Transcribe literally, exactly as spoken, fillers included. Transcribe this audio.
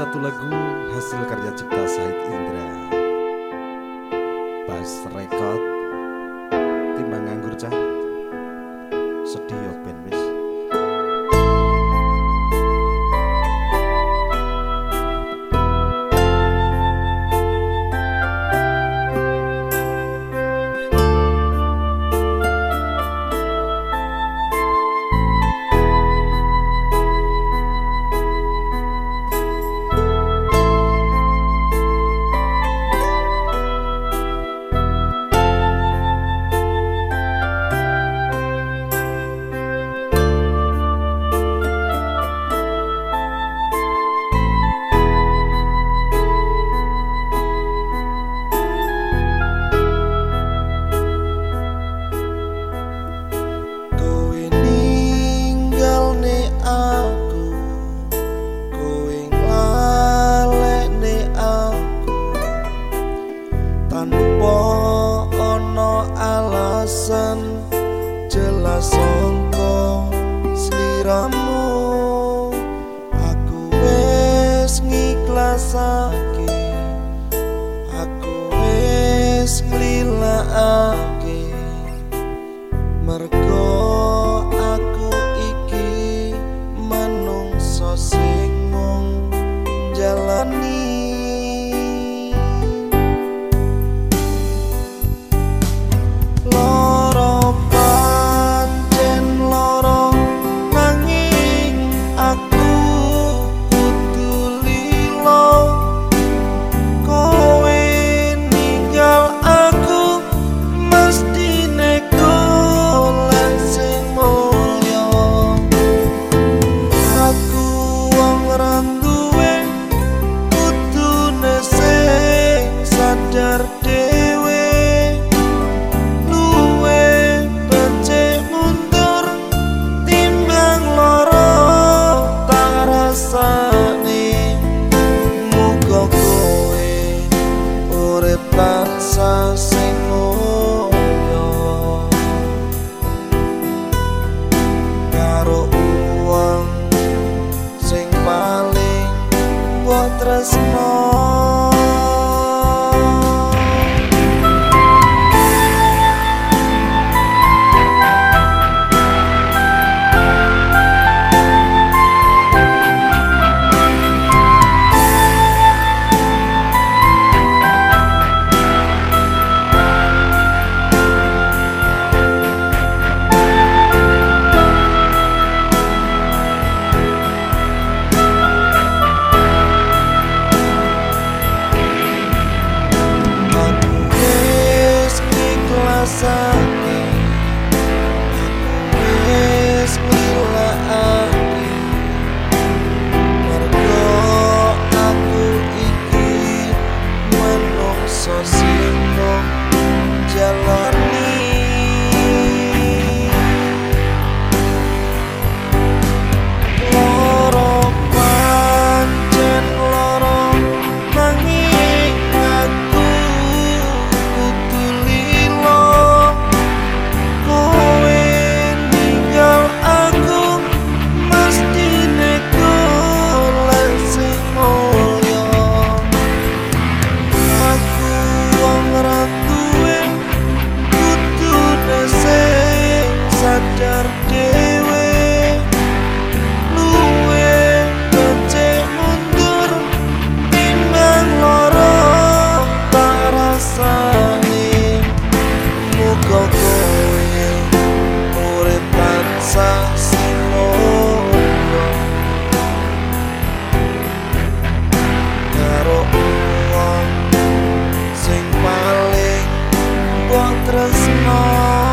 satu lagu hasil karya cipta Said Indra. Bass record timbang nganggur cah. Sedih yo ben wis. Jelas sangka sliramu, aku wis ngiklasake, aku wis nglilakake, mergo aku iki manungsa sing mung jalani. Sadar dewe luwe becik mundur timbang loro tak rasane. Muga kowe urip tansah sing mulya karo uang sing paling mbok tresno. Sadar dewe luwe becik mundur timbang loro tak rasane. Muga kowe urip tansah sing mulya karo wong sing paling mbok tresno.